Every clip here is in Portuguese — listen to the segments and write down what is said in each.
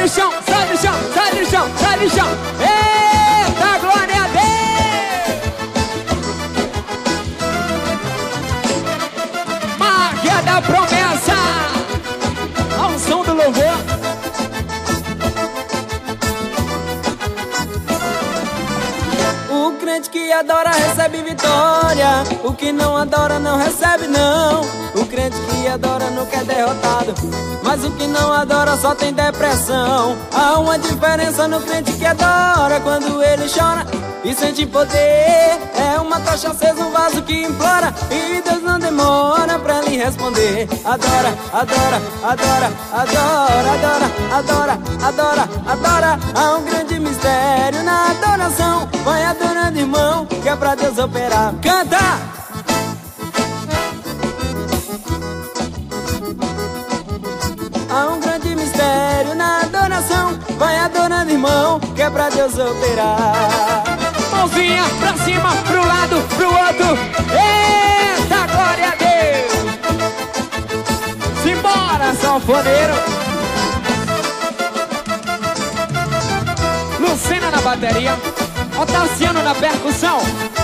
do chão, sai do chão, sai do chão, sai do chão. Eita, glória a Deus! Magia da promessa, ao som do louvor. O crente que adora recebe vitória, o que não adora não recebe não. O crente que adora nunca é derrotado, mas o que não adora só tem depressão. Há uma diferença no crente que adora, quando ele chora e sente poder. É uma tocha acesa, um vaso que implora, e Deus não demora pra lhe responder. Adora, adora, adora, adora, adora, adora, adora, adora. Há um grande mistério na adoração. Vai adorando, irmão, que é pra Deus operar. Canta! Há um grande mistério na adoração. Vai adorando, irmão, que é pra Deus operar. Mãozinha pra cima, pro lado, pro outro. Eita, glória a Deus! Simbora, sanfoneiro. Lucena na bateria, Otaciano na percussão.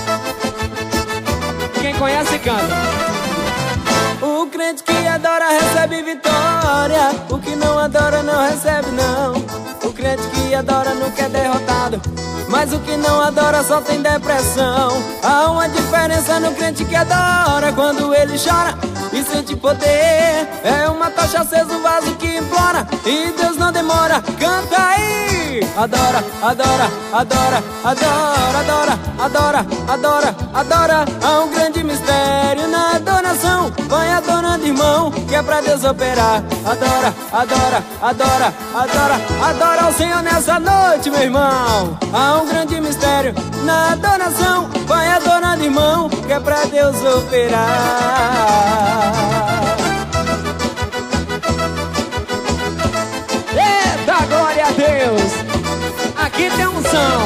Quem conhece, canta. O crente que adora recebe vitória, o que não adora não recebe não. O crente que adora nunca é derrotado, mas o que não adora só tem depressão. Há uma diferença no crente que adora, quando ele chora e sente poder. É uma tocha acesa, um vaso que implora, e Deus não demora. Canta aí! Adora, adora, adora, adora, adora, adora, adora, adora. Há um grande mistério na adoração. Vai adorando, irmão, que é pra Deus operar. Adora, adora, adora, adora, adora o Senhor nessa noite, meu irmão. Há um grande mistério na adoração. Vai adorando, irmão, que é pra Deus operar. Eita, glória a Deus! Aqui tem um som.